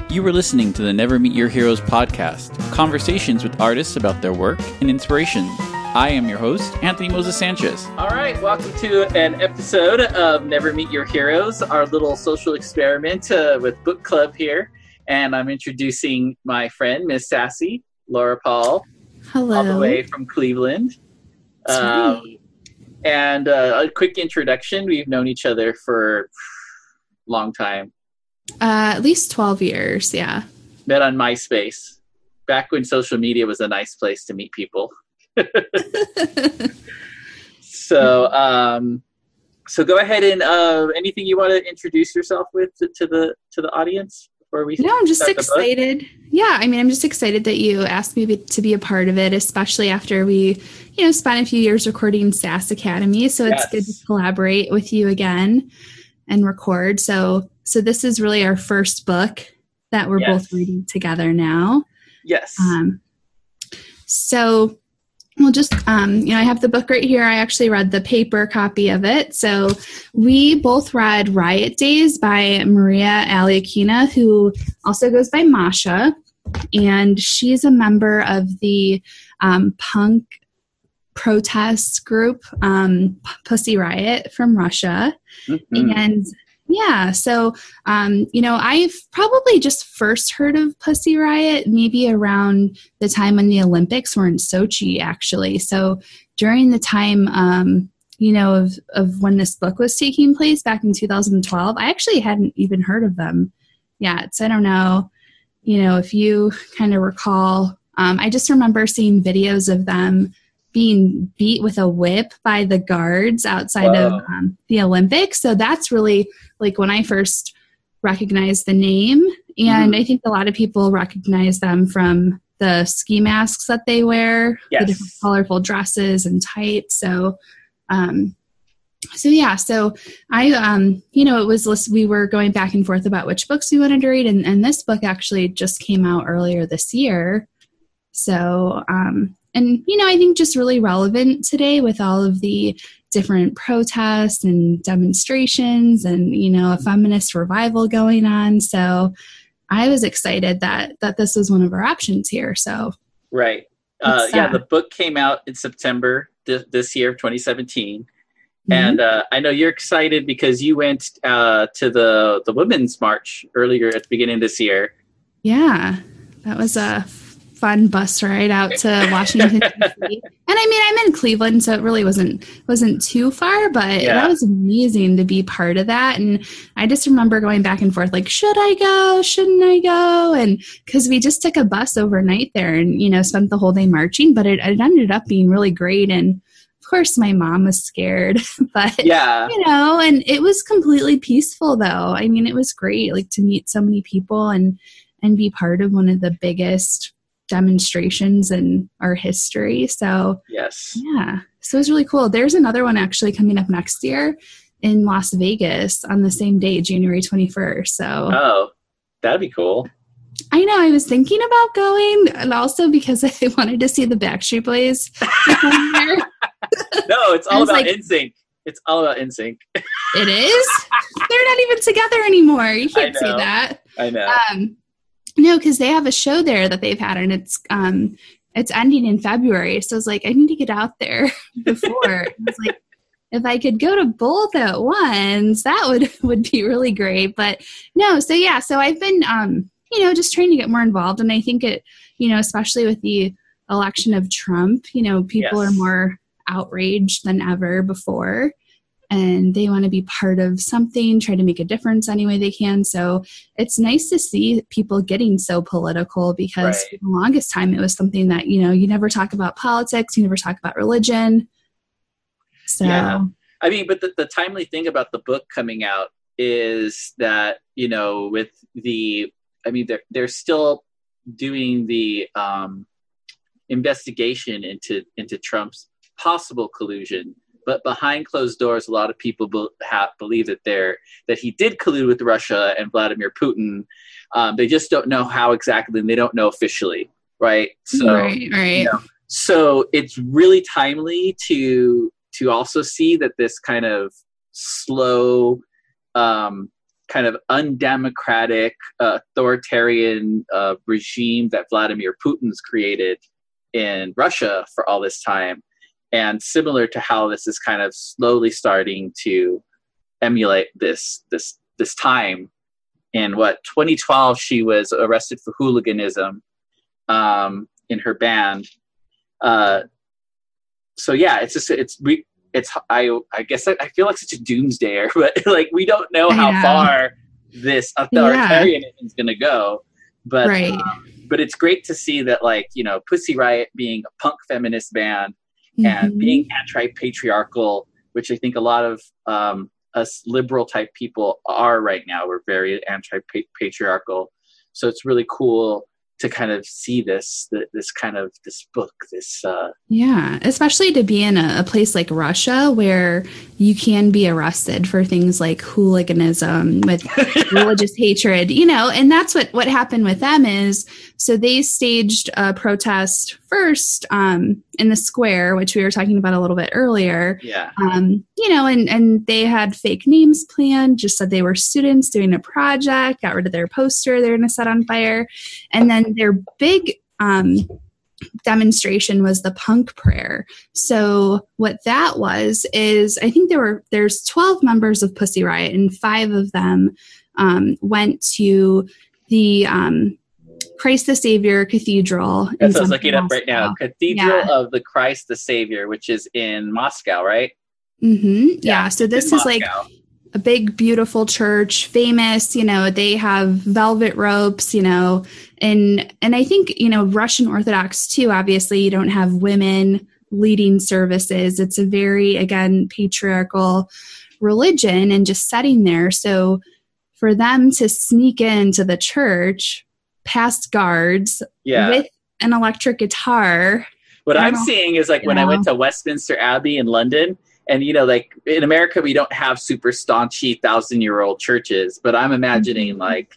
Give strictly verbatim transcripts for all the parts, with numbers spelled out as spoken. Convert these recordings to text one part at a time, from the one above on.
You were listening to the Never Meet Your Heroes podcast, conversations with artists about their work and inspiration. I am your host, Anthony Moses Sanchez. All right, welcome to an episode of Never Meet Your Heroes, our little social experiment uh, with book club here. And I'm introducing my friend, Miss Sassy, Laura Paul. Hello. All the way from Cleveland. Um, and uh, a quick introduction. We've known each other for a long time. Uh, at least twelve years, yeah. Met on MySpace, back when social media was a nice place to meet people. so, um, so go ahead and uh, anything you want to introduce yourself with to, to the to the audience before we? No, I'm just excited. Yeah, I mean, I'm just excited that you asked me to be a part of it, especially after we, you know, spent a few years recording SASS Academy. So it's yes. good to collaborate with you again and record. So. So this is really our first book that we're yes. both reading together now. Yes. Um, so we'll just, um, you know, I have the book right here. I actually read the paper copy of it. So we both read Riot Days by Maria Aliakina, who also goes by Masha. And she's a member of the um, punk protest group, um, Pussy Riot from Russia. Mm-hmm. And yeah. So, um, you know, I've probably just first heard of Pussy Riot maybe around the time when the Olympics were in Sochi, actually. So during the time, um, you know, of, of when this book was taking place back in two thousand twelve, I actually hadn't even heard of them yet. So I don't know, you know, if you kind of recall, um, I just remember seeing videos of them being beat with a whip by the guards outside Whoa. of um, the Olympics. So that's really like when I first recognized the name. And mm-hmm. I think a lot of people recognize them from the ski masks that they wear, yes. the different colorful dresses and tights. So, um, so yeah, so I, um, you know, it was, we were going back and forth about which books we wanted to read. And, and this book actually just came out earlier this year. So, um, and, you know, I think just really relevant today with all of the different protests and demonstrations and, you know, a feminist revival going on. So I was excited that that this was one of our options here. So right. Uh, yeah, the book came out in September th- this year, twenty seventeen. Mm-hmm. And uh, I know you're excited because you went uh, to the, the Women's March earlier at the beginning of this year. Yeah, that was a fun bus ride out to Washington, D C. And I mean, I'm in Cleveland, so it really wasn't wasn't too far, but yeah. that was amazing to be part of that. And I just remember going back and forth, like, should I go? Shouldn't I go? And because we just took a bus overnight there and, you know, spent the whole day marching, but it, it ended up being really great. And of course, my mom was scared, but, yeah. you know, and it was completely peaceful, though. I mean, it was great, like, to meet so many people and and be part of one of the biggest demonstrations in our history. So yes, yeah, so it was really cool. There's another one actually coming up next year in Las Vegas on the same day, January twenty-first. So oh, that'd be cool. I know, I was thinking about going, and also because I wanted to see the Backstreet Boys. No, it's all about like, N Sync. It's all about N Sync. It is? They're not even together anymore. You can't say that. I know. Um, No, because they have a show there that they've had, and it's um, it's ending in February. So I was like, I need to get out there before. I was like, if I could go to both at once, that would, would be really great. But no, so yeah, so I've been, um, you know, just trying to get more involved. And I think it, you know, especially with the election of Trump, you know, people yes. are more outraged than ever before. And they want to be part of something, try to make a difference any way they can. So it's nice to see people getting so political because right. for the longest time it was something that, you know, you never talk about politics, you never talk about religion. So, yeah. I mean, but the, the timely thing about the book coming out is that, you know, with the, I mean, they're, they're still doing the um, investigation into, into Trump's possible collusion. But behind closed doors, a lot of people be, have, believe that they're that he did collude with Russia and Vladimir Putin. Um, they just don't know how exactly, and they don't know officially, right? So, right, right. You know, so it's really timely to to also see that this kind of slow um, kind of undemocratic, uh, authoritarian uh, regime that Vladimir Putin's created in Russia for all this time. And similar to how this is kind of slowly starting to emulate this this this time. In what, twenty twelve, she was arrested for hooliganism um, in her band. Uh, so yeah, it's just it's we it's I I guess I, I feel like such a doomsdayer, but like we don't know how know. far this authoritarianism yeah. is going to go. But right. um, but it's great to see that, like, you know, Pussy Riot being a punk feminist band mm-hmm. and being anti-patriarchal, which I think a lot of um, us liberal type people are right now. We're very anti-patriarchal. So it's really cool to kind of see this, this kind of this book, this. Uh, yeah, especially to be in a, a place like Russia where you can be arrested for things like hooliganism with religious hatred, you know, and that's what, what happened with them is, so they staged a protest first um, in the square, which we were talking about a little bit earlier. Yeah. Um, you know, and, and they had fake names planned, just said they were students doing a project, got rid of their poster they're going to set on fire. And then their big um, demonstration was the punk prayer. So what that was is, I think there were, there's twelve members of Pussy Riot, and five of them um, went to the um, Christ the Savior Cathedral. That's what I was looking up right now. Cathedral yeah. of the Christ the Savior, which is in Moscow, right? Mm-hmm. Yeah. yeah. So this is Moscow. like a big, beautiful church, famous, you know, they have velvet ropes, you know, and, and I think, you know, Russian Orthodox too, obviously you don't have women leading services. It's a very, again, patriarchal religion and just setting there. So for them to sneak into the church past guards yeah. with an electric guitar. What I'm seeing is like when know. I went to Westminster Abbey in London, and, you know, like in America, we don't have super staunchy thousand year old churches, but I'm imagining mm-hmm. like,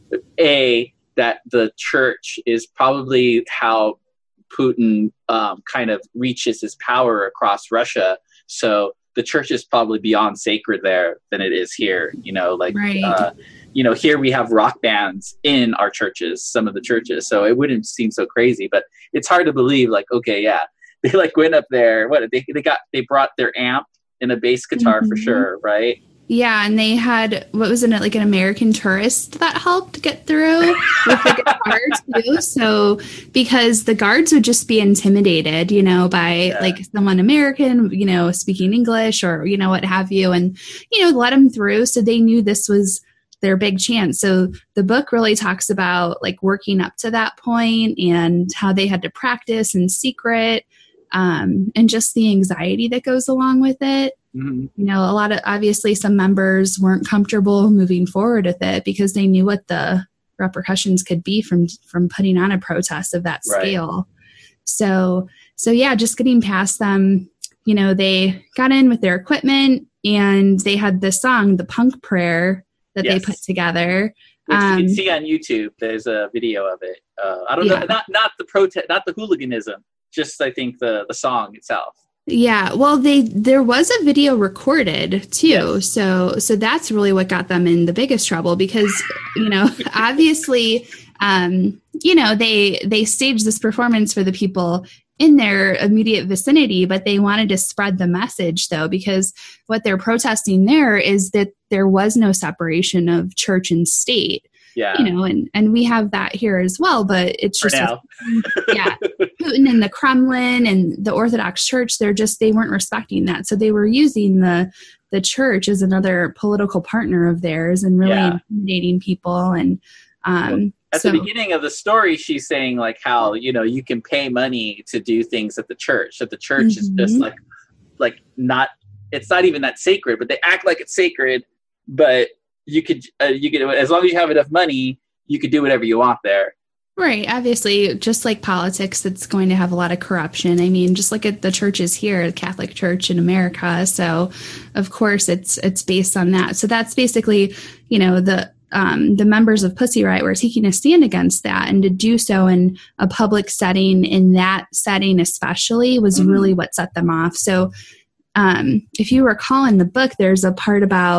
A, that the church is probably how Putin um, kind of reaches his power across Russia. So the church is probably beyond sacred there than it is here, you know, like, right. uh, you know, here we have rock bands in our churches, some of the churches. So it wouldn't seem so crazy, but it's hard to believe like, okay, yeah, they like went up there. What they, they got, they brought their amp and a bass guitar mm-hmm. for sure. Right. Yeah. And they had, what was in it? Like an American tourist that helped get through with the guitar too. So, because the guards would just be intimidated, you know, by yeah. like someone American, you know, speaking English or, you know, what have you, and, you know, let them through. So they knew this was their big chance. So the book really talks about like working up to that point and how they had to practice in secret, um, and just the anxiety that goes along with it. Mm-hmm. You know, a lot of, obviously some members weren't comfortable moving forward with it because they knew what the repercussions could be from, from putting on a protest of that scale. Right. So, so yeah, just getting past them, you know, they got in with their equipment and they had this song, the punk prayer, that yes. they put together. Which um, you can see on YouTube. There's a video of it. Uh, I don't yeah. know, not not the protest, not the hooliganism, just I think the the song itself. Yeah, well, they there was a video recorded too, yes. so so that's really what got them in the biggest trouble because you know obviously um, you know they they staged this performance for the people in their immediate vicinity, but they wanted to spread the message though, because what they're protesting there is that there was no separation of church and state. Yeah. You know, and, and we have that here as well, but it's For just, now. yeah, Putin and the Kremlin and the Orthodox Church, they're just, they weren't respecting that. So they were using the, the church as another political partner of theirs and really yeah. intimidating people. And, um, well, At so, the beginning of the story, she's saying like how, you know, you can pay money to do things at the church. That the church mm-hmm. is just like, like not, it's not even that sacred, but they act like it's sacred. But you could, uh, you could, as long as you have enough money, you could do whatever you want there. Right. Obviously, just like politics, it's going to have a lot of corruption. I mean, just look at the churches here, the Catholic Church in America. So, of course, it's it's based on that. So that's basically, you know, the um, the members of Pussy Riot were taking a stand against that, and to do so in a public setting, in that setting especially, was mm-hmm. really what set them off. So, um, if you recall in the book, there's a part about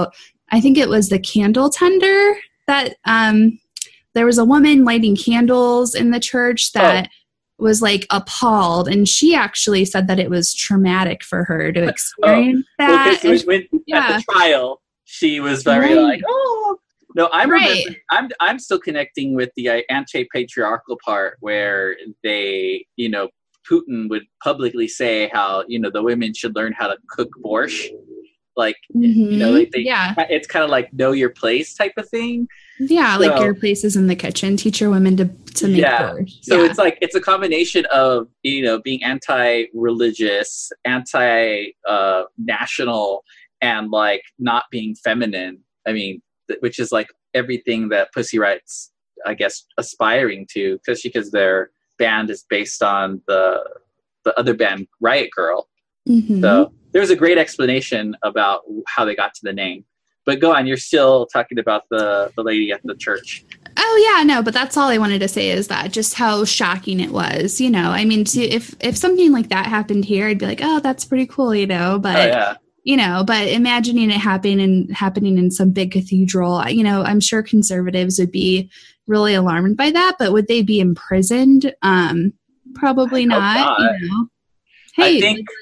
I think it was the candle tender that um, there was a woman lighting candles in the church that oh. was like appalled. And she actually said that it was traumatic for her to experience oh. that. Well, when, when, yeah. At the trial, she was very right. like, oh. No, I'm right. I'm I'm still connecting with the uh, anti-patriarchal part where they, you know, Putin would publicly say how, you know, the women should learn how to cook borscht. Like, mm-hmm. you know, like they, yeah. it's kind of like know your place type of thing. Yeah, so, like your place is in the kitchen. Teach your women to, to make yeah. borscht. So yeah. it's like, it's a combination of, you know, being anti-religious, anti-national, uh, and like not being feminine. I mean, which is like everything that Pussy Riot's, I guess, aspiring to, especially because their band is based on the the other band, Riot Girl. Mm-hmm. So there's a great explanation about how they got to the name. But go on, you're still talking about the, the lady at the church. Oh, yeah, no, but that's all I wanted to say is that just how shocking it was. You know, I mean, to, if, if something like that happened here, I'd be like, oh, that's pretty cool, you know, but... Oh, yeah. You know, but imagining it happening and happening in some big cathedral, you know, I'm sure conservatives would be really alarmed by that. But would they be imprisoned? Um, probably not. not. You know, hey, I, think, like,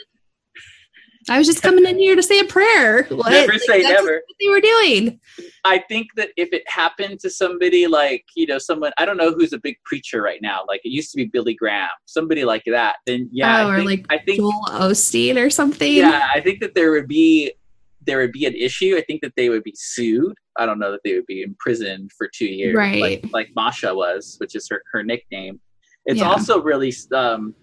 I was just coming in here to say a prayer. What? Never like, say that's never. What they were doing. I think that if it happened to somebody like, you know, someone, I don't know who's a big preacher right now. Like it used to be Billy Graham, somebody like that. Then yeah, oh, I think, or like I think, Joel Osteen or something. Yeah, I think that there would be there would be an issue. I think that they would be sued. I don't know that they would be imprisoned for two years, right? Like, like Masha was, which is her her nickname. It's yeah. also really um,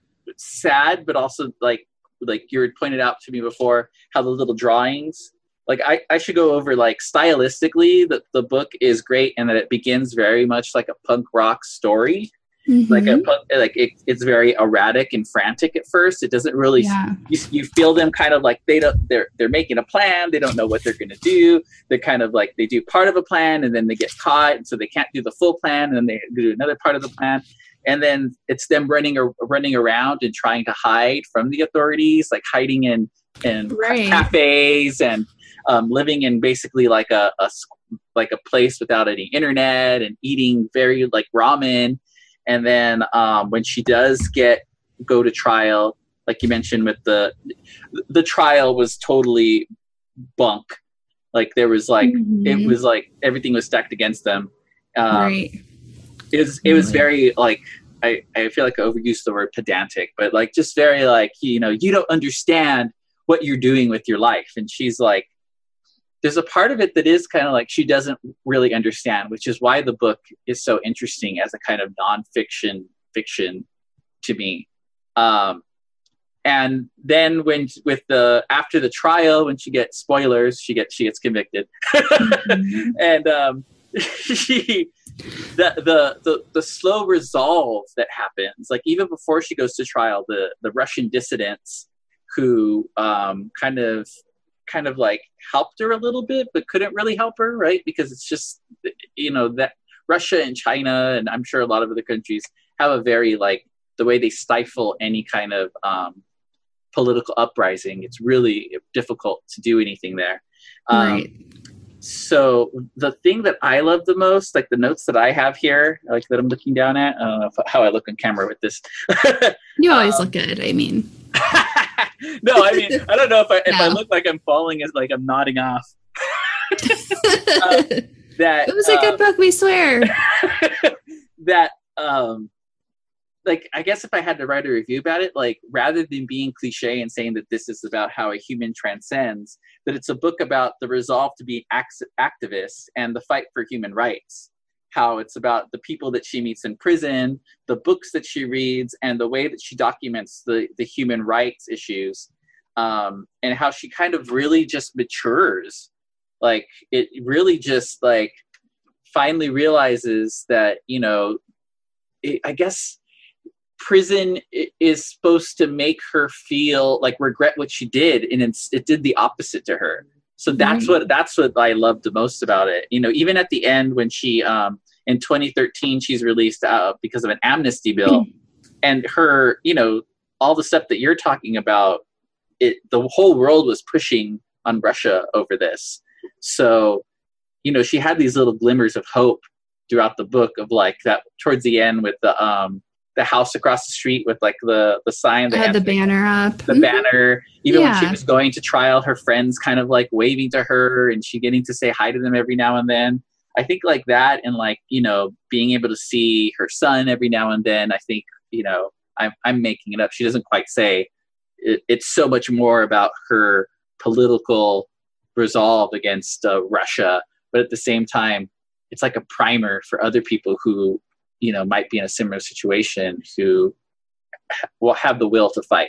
sad, but also like like you had pointed out to me before, how the little drawings. Like I, I should go over like stylistically that the book is great and that it begins very much like a punk rock story. Mm-hmm. Like a punk, like it, it's very erratic and frantic at first. It doesn't really yeah. you, you feel them kind of like they don't they're they're making a plan. They don't know what they're going to do. They're kind of like they do part of a plan and then they get caught, and so they can't do the full plan, and then they do another part of the plan. And then it's them running or running around and trying to hide from the authorities, like hiding in in right. cafes and Um, living in basically like a, a like a place without any internet and eating very like ramen. And then um, when she does get go to trial, like you mentioned with the the trial was totally bunk. Like there was like mm-hmm. it was like everything was stacked against them. Um, right. It was it was very like I, I feel like I overused the word pedantic, but like just very like you know you don't understand what you're doing with your life. And she's like, there's a part of it that is kind of like she doesn't really understand, which is why the book is so interesting as a kind of nonfiction fiction to me. Um, and then when with the after the trial, when she gets spoilers, she gets she gets convicted, mm-hmm. and um, she the, the the the slow resolve that happens, like even before she goes to trial, the the Russian dissidents who um, kind of. kind of like helped her a little bit, but couldn't really help her, right? Because it's just, you know, that Russia and China, and I'm sure a lot of other countries have a very like, the way they stifle any kind of um, political uprising. It's really difficult to do anything there. Um, right. So the thing that I love the most, like the notes that I have here, like that I'm looking down at, I don't know if, how I look on camera with this. You always um, look good. I mean, no, I mean, I don't know if I, if no. I look like I'm falling as like I'm nodding off. um, that it was a good um, book, we swear. that, um, like, I guess if I had to write a review about it, like, rather than being cliche and saying that this is about how a human transcends, that it's a book about the resolve to be act- activists and the fight for human rights. How it's about the people that she meets in prison, the books that she reads, and the way that she documents the, the human rights issues, um, and how she kind of really just matures. Like, it really just, like, finally realizes that, you know, it, I guess prison is supposed to make her feel, like, regret what she did, and it's, it did the opposite to her. So that's mm-hmm. what that's what I loved the most about it. You know, even at the end when she, um, in twenty thirteen, she's released uh, because of an amnesty bill, mm-hmm. and her, you know, all the stuff that you're talking about, it the whole world was pushing on Russia over this. So, you know, she had these little glimmers of hope throughout the book of like that towards the end with the um the house across the street with like the the sign, the, uh, the banner up, the mm-hmm. banner. Even yeah. when she was going to trial, her friends kind of like waving to her, and she getting to say hi to them every now and then. I think like that, and like, you know, being able to see her son every now and then. I think, you know, I'm I'm making it up. She doesn't quite say it, it's so much more about her political resolve against uh, Russia, but at the same time, it's like a primer for other people who, you know, might be in a similar situation who will have the will to fight.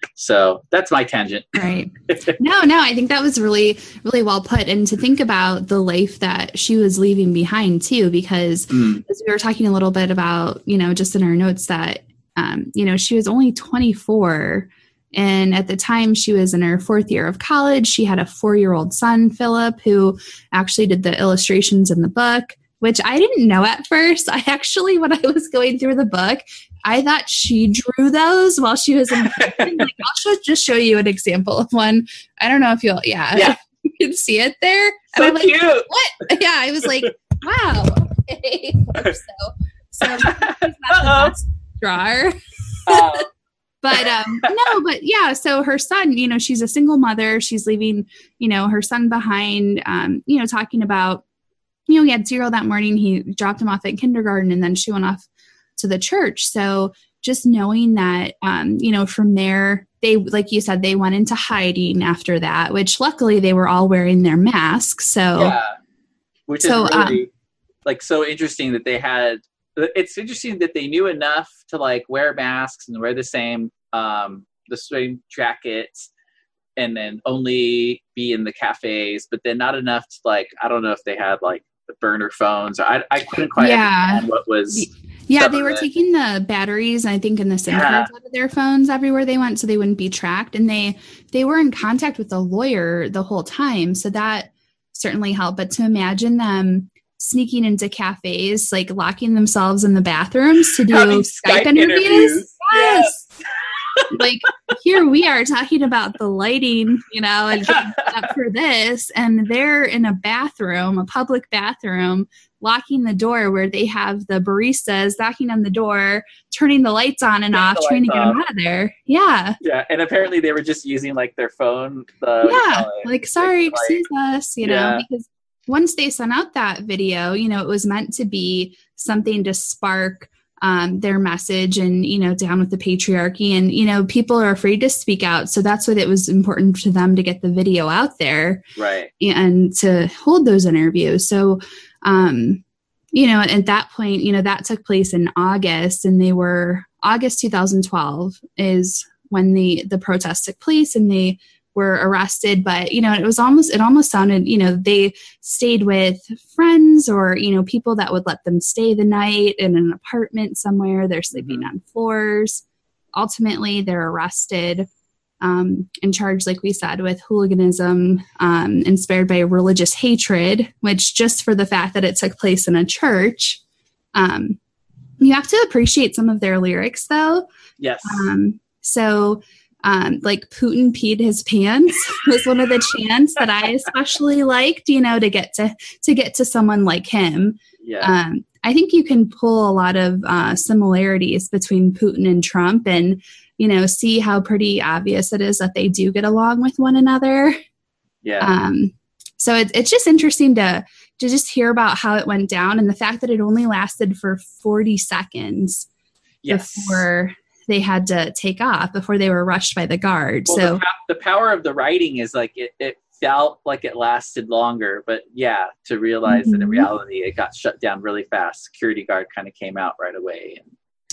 So that's my tangent. Right. No, no, I think that was really, really well put. And to think about the life that she was leaving behind too, because mm. as we were talking a little bit about, you know, just in our notes that, um, you know, she was only twenty-four. And at the time she was in her fourth year of college. She had a four-year-old son, Philip, who actually did the illustrations in the book, which I didn't know at first. I actually, when I was going through the book, I thought she drew those while she was in prison. Like, I'll show, just show you an example of one. I don't know if you'll, yeah, yeah. you can see it there. So and I'm cute. Like, what? Yeah, I was like, wow. Okay. So, so she's not the best drawer. Uh. But, um, no, but yeah, so her son, you know, she's a single mother. She's leaving, you know, her son behind, um, you know, talking about, you know, he had zero that morning. He dropped him off at kindergarten, and then she went off to the church. So just knowing that, um, you know, from there, they, like you said, they went into hiding after that, which luckily they were all wearing their masks. So, yeah, which so, is really um, like so interesting that they had, it's interesting that they knew enough to like wear masks and wear the same, um, the same jackets, and then only be in the cafes, but then not enough to like, I don't know if they had like the burner phones. Or I, I couldn't quite yeah. understand what was. Yeah, they were taking the batteries, I think, in the SIM yeah. cards out of their phones everywhere they went, so they wouldn't be tracked. And they they were in contact with the lawyer the whole time, so that certainly helped. But to imagine them sneaking into cafes, like locking themselves in the bathrooms to do Skype, Skype interviews. interviews. Yes. yes. Like, here we are talking about the lighting, you know, and getting up for this, and they're in a bathroom, a public bathroom, locking the door where they have the baristas knocking on the door, turning the lights on and off, trying to get off. them out of there. Yeah. Yeah. And apparently they were just using like their phone. The, yeah. Like, sorry, like, excuse us, you yeah. know, because once they sent out that video, you know, it was meant to be something to spark um, their message and, you know, down with the patriarchy, and, you know, people are afraid to speak out. So that's what it was important to them to get the video out there. Right. And to hold those interviews. So, um, you know, at that point, you know, that took place in August, and they were August two thousand twelve is when the, the protest took place, and they were arrested. But, you know, it was almost, it almost sounded, you know, they stayed with friends or, you know, people that would let them stay the night in an apartment somewhere. They're sleeping on floors. Ultimately, they're arrested. Um, and charged, like we said, with hooliganism um, inspired by religious hatred, which just for the fact that it took place in a church. Um, you have to appreciate some of their lyrics, though. Yes. Um, so, um, like, Putin peed his pants was one of the chants that I especially liked, you know, to get to, to get to someone like him. Yeah. Um, I think you can pull a lot of uh, similarities between Putin and Trump, and, you know, see how pretty obvious it is that they do get along with one another. Yeah. Um, so it, it's just interesting to to just hear about how it went down, and the fact that it only lasted for forty seconds yes. before they had to take off, before they were rushed by the guard. Well, so the, the power of the writing is like it, it felt like it lasted longer, but yeah, to realize mm-hmm. that in reality it got shut down really fast. Security guard kind of came out right away. And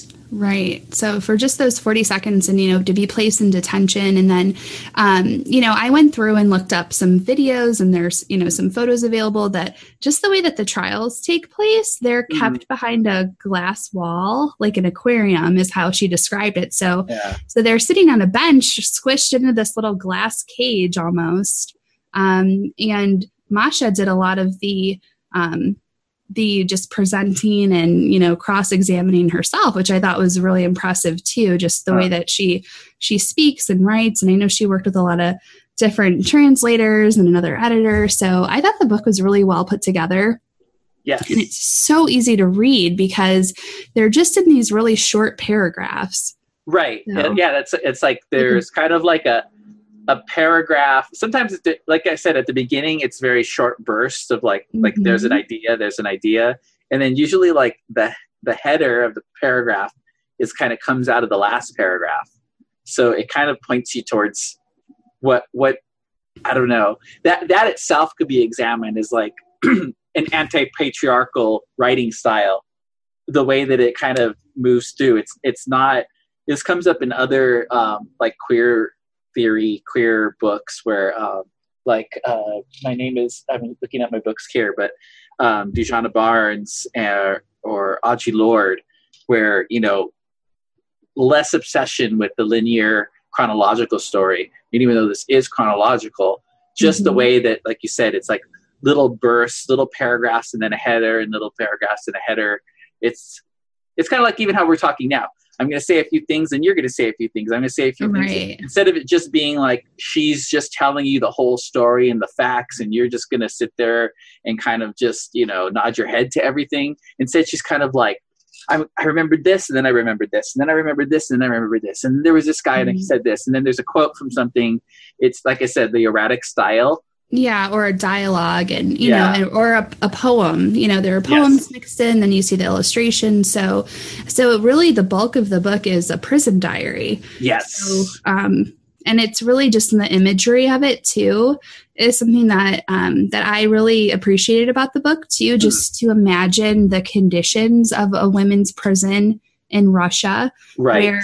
Right. So for just those forty seconds, and, you know, to be placed in detention. And then, um, you know, I went through and looked up some videos, and there's, you know, some photos available that just the way that the trials take place, they're mm-hmm. kept behind a glass wall, like an aquarium is how she described it. So, yeah. so they're sitting on a bench squished into this little glass cage almost. Um, and Masha did a lot of the, um, the just presenting and, you know, cross-examining herself, which I thought was really impressive too, just the huh. way that she, she speaks and writes. And I know she worked with a lot of different translators and another editor. So I thought the book was really well put together. Yes. And it's so easy to read because they're just in these really short paragraphs. Right. So, yeah, that's it's like there's kind of like a a paragraph. Sometimes it's, like I said at the beginning, it's very short bursts of like like mm-hmm. there's an idea, there's an idea, and then usually like the the header of the paragraph is kind of comes out of the last paragraph. So it kind of points you towards what what I don't know. That that itself could be examined as like an anti-patriarchal writing style. The way that it kind of moves through, it's it's not. This comes up in other um, like queer theory, queer books where um, like uh, my name is, I'm looking at my books here, but um, Dujana Barnes uh, or Audre Lorde, where, you know, less obsession with the linear chronological story. And even though this is chronological, just mm-hmm. the way that, like you said, it's like little bursts, little paragraphs, and then a header, and little paragraphs and a header. It's it's kind of like even how we're talking now. I'm going to say a few things and you're going to say a few things. I'm going to say a few right. things. Instead of it just being like she's just telling you the whole story and the facts and you're just going to sit there and kind of just, you know, nod your head to everything. Instead, she's kind of like, I, I remembered this and then I remembered this and then I remembered this and then I remembered this. And there was this guy mm-hmm. and he said this. And then there's a quote from something. It's like I said, the erratic style. Yeah, or a dialogue, and you yeah. know, or a, a poem. You know, there are poems yes. mixed in. Then you see the illustration. So, so really, the bulk of the book is a prison diary. Yes, so, um, and it's really just in the imagery of it too is something that um, that I really appreciated about the book too. Just mm. to imagine the conditions of a women's prison in Russia, right? Where,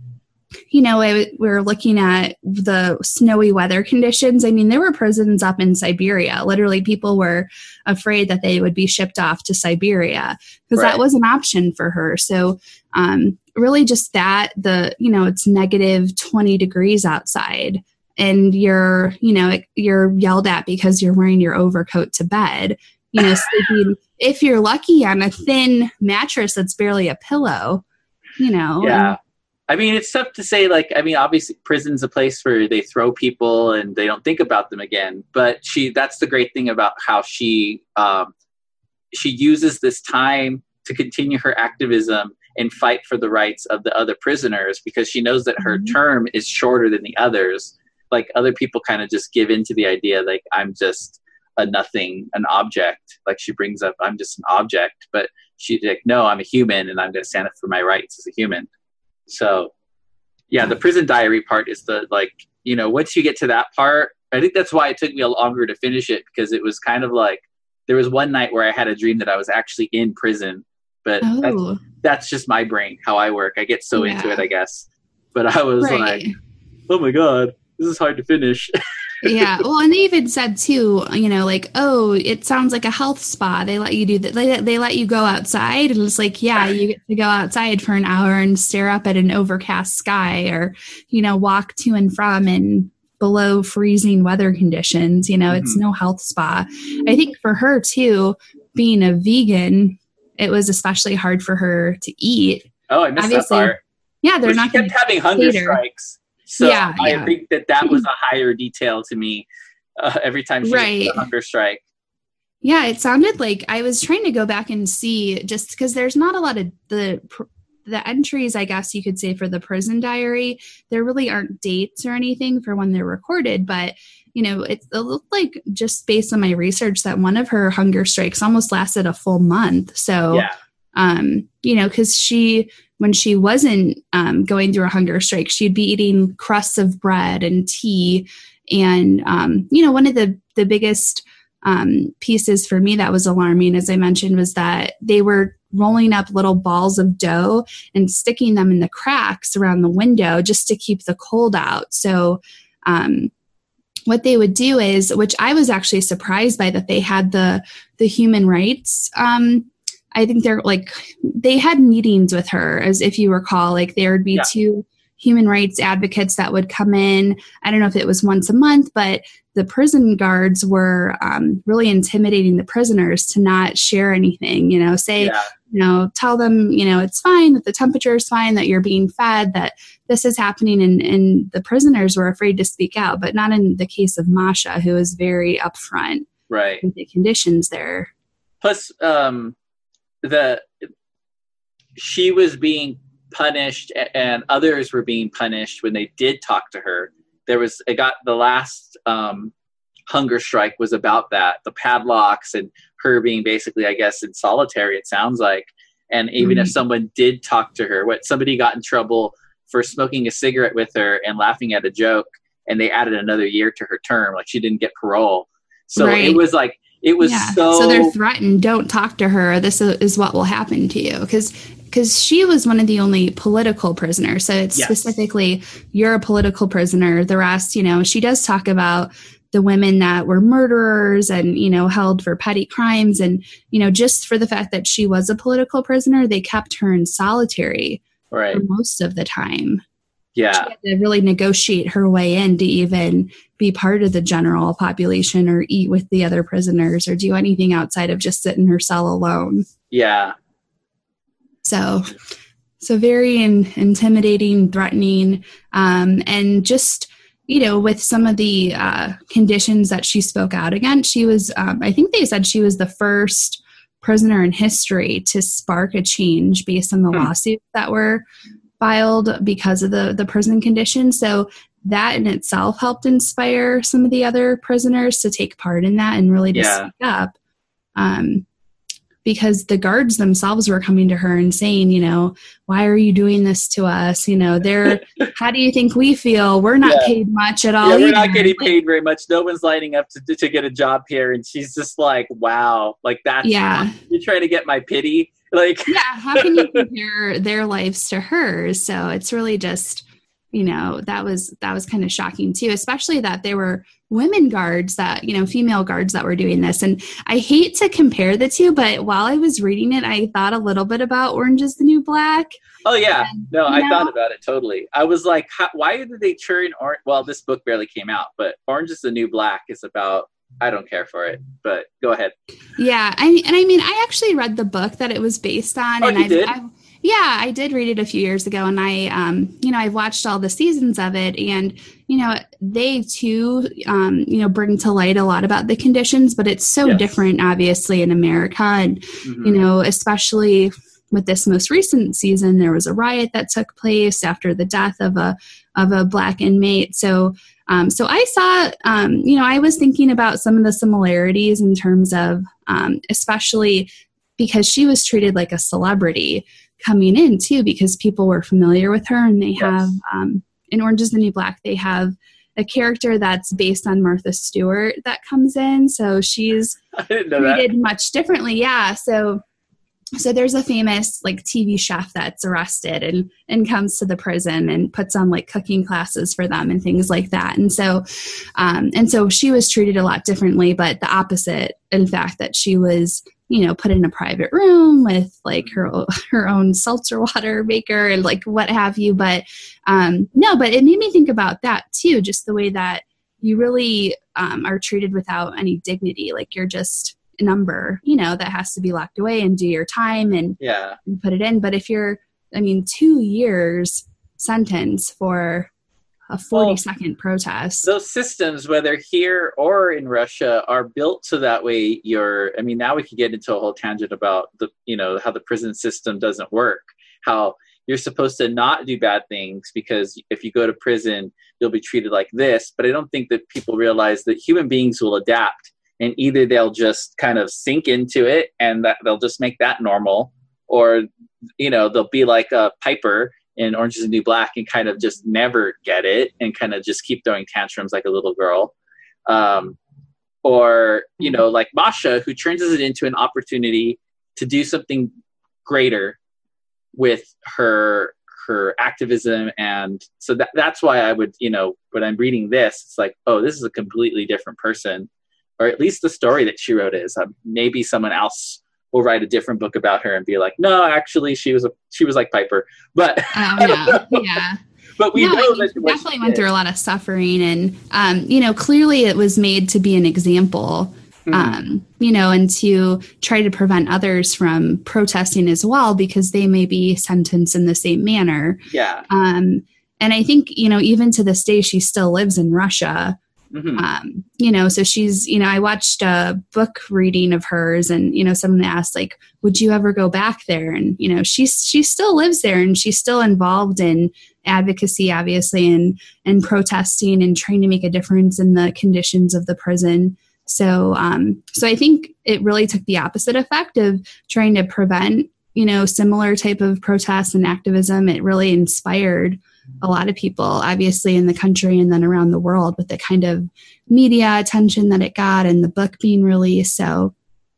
you know, we we're looking at the snowy weather conditions. I mean, there were prisons up in Siberia. Literally, people were afraid that they would be shipped off to Siberia because right. that was an option for her. So um, really just that, the, you know, it's negative twenty degrees outside and you're, you know, you're yelled at because you're wearing your overcoat to bed, you know, sleeping, if you're lucky, on a thin mattress that's barely a pillow, you know. Yeah. And, I mean, it's tough to say, like, I mean, obviously prison's a place where they throw people and they don't think about them again. But she, that's the great thing about how she, um, she uses this time to continue her activism and fight for the rights of the other prisoners because she knows that her mm-hmm. term is shorter than the others. Like other people kind of just give into the idea, like, I'm just a nothing, an object. Like she brings up, I'm just an object, but she's like, no, I'm a human and I'm going to stand up for my rights as a human. So, yeah, the prison diary part is the, like, you know, once you get to that part, I think that's why it took me a longer to finish it because it was kind of like, there was one night where I had a dream that I was actually in prison, but oh. that's, that's just my brain, how I work. I get so yeah. into it, I guess. But I was right. like, oh my God, this is hard to finish. Yeah. Well, and they even said too, you know, like, oh, it sounds like a health spa. They let you do that. They, they let you go outside and it's like, yeah, you get to go outside for an hour and stare up at an overcast sky or, you know, walk to and from and below freezing weather conditions. You know, mm-hmm. it's no health spa. I think for her too, being a vegan, it was especially hard for her to eat. Oh, I missed Obviously, that part. Yeah. They're well, not going to kept having hunger strikes. So yeah, I yeah. think that that was a higher detail to me uh, every time she right. had a hunger strike. Yeah, it sounded like I was trying to go back and see just because there's not a lot of the the entries, I guess you could say, for the prison diary. There really aren't dates or anything for when they're recorded. But, you know, it, it looked like just based on my research that one of her hunger strikes almost lasted a full month. So, yeah. um, you know, because she... when she wasn't um, going through a hunger strike, she'd be eating crusts of bread and tea. And, um, you know, one of the, the biggest um, pieces for me that was alarming, as I mentioned, was that they were rolling up little balls of dough and sticking them in the cracks around the window just to keep the cold out. So um, what they would do is, which I was actually surprised by, that they had the, the human rights um I think they're like, they had meetings with her, as if you recall, like there would be yeah. two human rights advocates that would come in. I don't know if it was once a month, but the prison guards were um, really intimidating the prisoners to not share anything, you know, say, Yeah. you know, tell them, you know, it's fine, that the temperature is fine, that you're being fed, that this is happening. And, and the prisoners were afraid to speak out, but not in the case of Masha, who was very upfront Right. with the conditions there. Plus, um, the she was being punished and others were being punished when they did talk to her. There was, it got the last um, hunger strike was about that, the padlocks and her being basically, I guess, in solitary, it sounds like. And even mm-hmm. if someone did talk to her, what somebody got in trouble for smoking a cigarette with her and laughing at a joke, and they added another year to her term, like she didn't get parole. So right. it was like, it was yeah. so... So they're threatened, don't talk to her, this is what will happen to you. Because because she was one of the only political prisoners. So it's yes. specifically, you're a political prisoner. The rest, you know, she does talk about the women that were murderers and, you know, held for petty crimes. And, you know, just for the fact that she was a political prisoner, they kept her in solitary right. for most of the time. Yeah. She had to really negotiate her way in to even be part of the general population or eat with the other prisoners or do anything outside of just sit in her cell alone. Yeah. So, so very in, intimidating, threatening, um, and just, you know, with some of the uh, conditions that she spoke out against, she was, um, I think they said she was the first prisoner in history to spark a change based on the hmm. lawsuits that were filed because of the, the prison conditions. So that in itself helped inspire some of the other prisoners to take part in that and really to yeah. speak up. Um, because the guards themselves were coming to her and saying, you know, why are you doing this to us? You know, they're, how do you think we feel? We're not yeah. paid much at all. Yeah, we're either. not getting paid very much. No one's lining up to to get a job here. And she's just like, wow, like that's, yeah. you're trying to get my pity. Like, yeah, how can you compare their lives to hers? So it's really just, you know, that was, that was kind of shocking too, especially that there were women guards that, you know, female guards that were doing this. And I hate to compare the two, but while I was reading it, I thought a little bit about Orange is the New Black. Oh yeah. And, no, I know, thought about it totally. I was like, how, why did they turn Orange? Well, this book barely came out, but Orange is the New Black is about, I don't care for it, but go ahead. Yeah. I, and I mean, I actually read the book that it was based on. Oh, and you I've, did? I've, yeah, I did read it a few years ago and I, um, you know, I've watched all the seasons of it and, you know, they too, um, you know, bring to light a lot about the conditions, but it's so yes. different, obviously, in America. And, mm-hmm. you know, especially with this most recent season, there was a riot that took place after the death of a, of a Black inmate. So, um, so I saw, um, you know, I was thinking about some of the similarities in terms of, um, especially because she was treated like a celebrity coming in too, because people were familiar with her and they yes. have, um, in Orange is the New Black, they have a character that's based on Martha Stewart that comes in. So she's I didn't know treated that. much differently. Yeah. So, so there's a famous like T V chef that's arrested and, and comes to the prison and puts on like cooking classes for them and things like that. And so, um, and so she was treated a lot differently, but the opposite, in fact, that she was, you know, put in a private room with like her, her own seltzer water maker and like what have you. But, um, no, but it made me think about that too. Just the way that you really, um, are treated without any dignity. Like you're just a number, you know, that has to be locked away and do your time and, yeah. and put it in. But if you're, I mean, two years sentence for a forty second well, protest. Those systems, whether here or in Russia, are built so that way you're, I mean, now we could get into a whole tangent about the, you know, how the prison system doesn't work, how you're supposed to not do bad things because if you go to prison, you'll be treated like this. But I don't think that people realize that human beings will adapt and either they'll just kind of sink into it and that they'll just make that normal, or, you know, they'll be like a Piper in Orange is the New Black and kind of just never get it and kind of just keep throwing tantrums like a little girl. Um, or, you know, like Masha, who turns it into an opportunity to do something greater with her, her activism. And so that, that's why I would, you know, when I'm reading this, it's like, oh, this is a completely different person, or at least the story that she wrote is. Um, maybe someone else will write a different book about her and be like, no, actually she was a, she was like Piper, but oh, no. yeah. but we no, know I mean, that she what definitely she went did. through a lot of suffering, and um, you know, clearly it was made to be an example. Mhm. Um, you know, and to try to prevent others from protesting as well, because they may be sentenced in the same manner. Yeah. Um, and I think, you know, even to this day, she still lives in Russia. Mhm. Um, you know, so she's, you know, I watched a book reading of hers, and, you know, someone asked, like, would you ever go back there? And, you know, she's, she still lives there, and she's still involved in advocacy, obviously, and, and protesting and trying to make a difference in the conditions of the prison. So, um, so I think it really took the opposite effect of trying to prevent, you know, similar type of protests and activism. It really inspired a lot of people, obviously, in the country and then around the world, with the kind of media attention that it got and the book being released. So,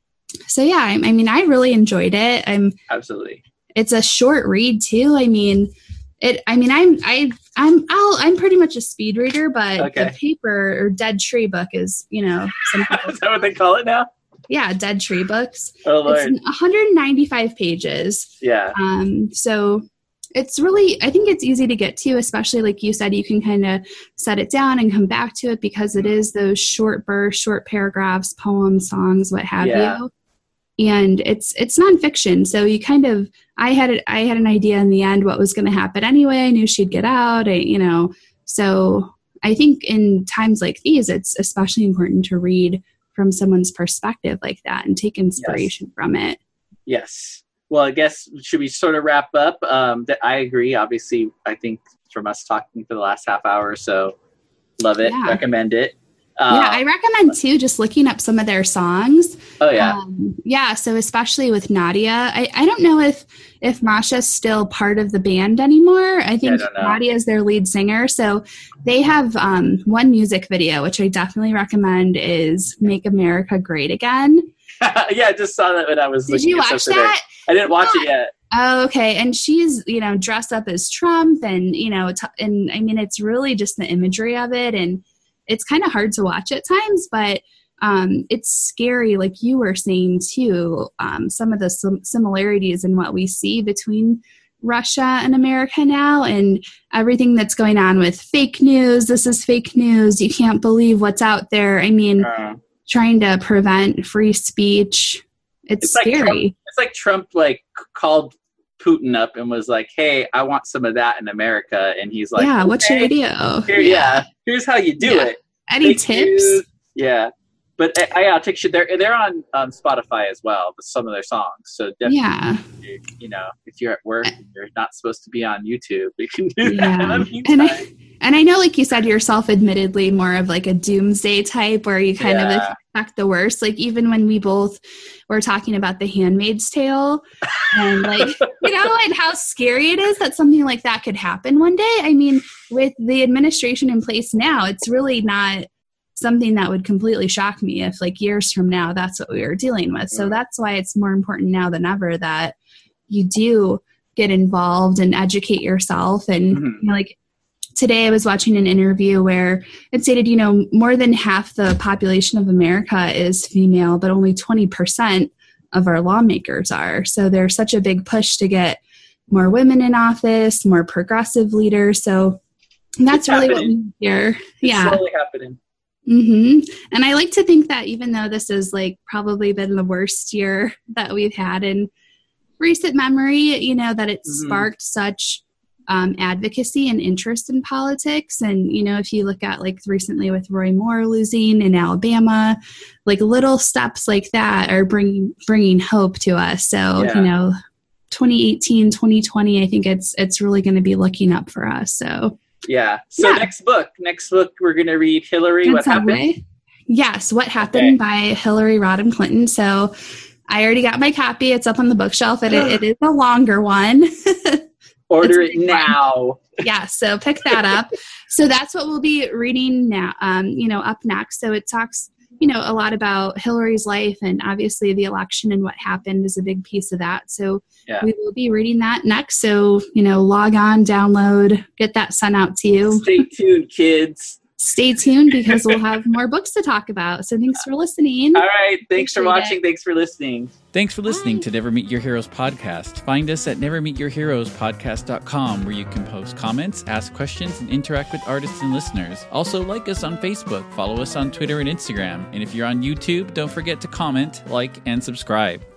so yeah, I, I mean, I really enjoyed it. I'm Absolutely. It's a short read too. I mean, it. I mean, I'm I I'm I'll, I'm pretty much a speed reader, but Okay. the paper or Dead Tree book is, you know, some people, Is that what they call it now? yeah, Dead Tree books. Oh Lord. It's one hundred ninety-five pages. Yeah. Um, so it's really, I think it's easy to get to, especially like you said, you can kind of set it down and come back to it, because it is those short bursts, short paragraphs, poems, songs, what have Yeah. you. And it's it's nonfiction, so you kind of I had it, I had an idea in the end what was going to happen anyway. I knew she'd get out, I, you know. So I think in times like these, it's especially important to read from someone's perspective like that and take inspiration Yes. from it. Yes. Well, I guess, should we sort of wrap up? Um, that I agree. Obviously, I think from us talking for the last half hour or so, love it. Yeah. Recommend it. Uh, Yeah, I recommend too just looking up some of their songs. Oh yeah. Um, yeah, so especially with Nadia, I, I don't know if if Masha's still part of the band anymore. I think I don't know. Nadia is their lead singer. So they have um, one music video, which I definitely recommend, is "Make America Great Again." Yeah, I just saw that when I was. Did looking you at watch stuff today. that? I didn't watch it yet. Oh, okay. And she's, you know, dressed up as Trump, and, you know, t- and I mean, it's really just the imagery of it. And it's kind of hard to watch at times, but um, it's scary, like you were saying too, um, some of the sim- similarities in what we see between Russia and America now, and everything that's going on with fake news. This is fake news. You can't believe what's out there. I mean, Uh, trying to prevent free speech. It's, It's like scary. Trump, it's like Trump like c- called Putin up and was like, "Hey, I want some of that in America," and he's like, yeah, what should I "Okay, do? Here, yeah. here's how you do Yeah. it." Any Fake tips? news. Yeah, but I, I, I'll take shit. They're they're on um, Spotify as well. Some of their songs. So definitely, Yeah. you, you know, if you're at work, and you're not supposed to be on YouTube, you can do that. Yeah. In the And meantime. I, and I know, like you said, you're self-admittedly more of like a doomsday type, where you kind Yeah. of expect the worst. Like even when we both were talking about The Handmaid's Tale, and like, you know, and how scary it is that something like that could happen one day. I mean, with the administration in place now, it's really not something that would completely shock me if like years from now, that's what we were dealing with. So that's why it's more important now than ever that you do get involved and educate yourself. And Mhm. you know, like today I was watching an interview where it stated, you know, more than half the population of America is female, but only twenty percent of our lawmakers are. So there's such a big push to get more women in office, more progressive leaders. So that's It's really happening. what we hear. It's Yeah. slowly happening. hmm And I like to think that even though this has like probably been the worst year that we've had in recent memory, you know, that it Mhm. sparked such um, advocacy and interest in politics. And, you know, if you look at like recently with Roy Moore losing in Alabama, like little steps like that are bringing, bringing hope to us. So, Yeah. you know, twenty eighteen, twenty twenty, I think it's, it's really going to be looking up for us. So Yeah. So Yeah. next book, next book, we're going to read Hillary. Good What happened? segue. Yes, What Happened by Hillary Rodham Clinton. So I already got my copy. It's up on the bookshelf, and it, it is a longer one. Order It's it a big one. now. Yeah, so pick that up. So that's what we'll be reading now, um, you know, up next. So it talks, you know, a lot about Hillary's life, and obviously the election and what happened is a big piece of that. So Yeah. we will be reading that next. So, you know, log on, download, get that sent out to you. Stay tuned, kids. stay tuned because we'll have more books to talk about. So thanks for listening. All right. Thanks Appreciate for watching. it. Thanks for listening. Thanks for listening Bye. to Never Meet Your Heroes podcast. Find us at never meet your heroes podcast dot com, where you can post comments, ask questions, and interact with artists and listeners. Also, like us on Facebook, follow us on Twitter and Instagram. And if you're on YouTube, don't forget to comment, like, and subscribe.